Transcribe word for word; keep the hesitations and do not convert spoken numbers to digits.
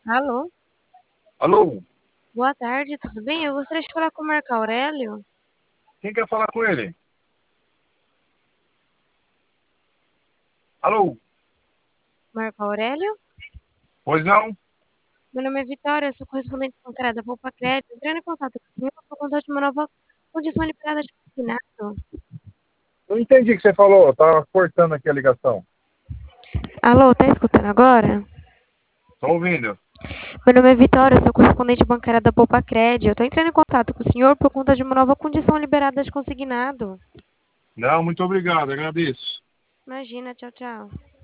Alô? Alô? Boa tarde, tudo bem? Eu gostaria de falar com o Marco Aurélio. Quem quer falar com ele? Alô? Marco Aurélio? Pois não? Meu nome é Vitória, eu sou correspondente bancária da Poupa Crédito. Entrando em contato com o senhor por conta de uma nova condição liberada de consignado. Não entendi o que você falou. Tá cortando aqui a ligação. Alô, tá escutando agora? Tô ouvindo. Meu nome é Vitória, eu sou correspondente bancária da Poupa Crédito. Eu tô entrando em contato com o senhor por conta de uma nova condição liberada de consignado. Não, muito obrigado. Agradeço. Imagina, tchau, tchau.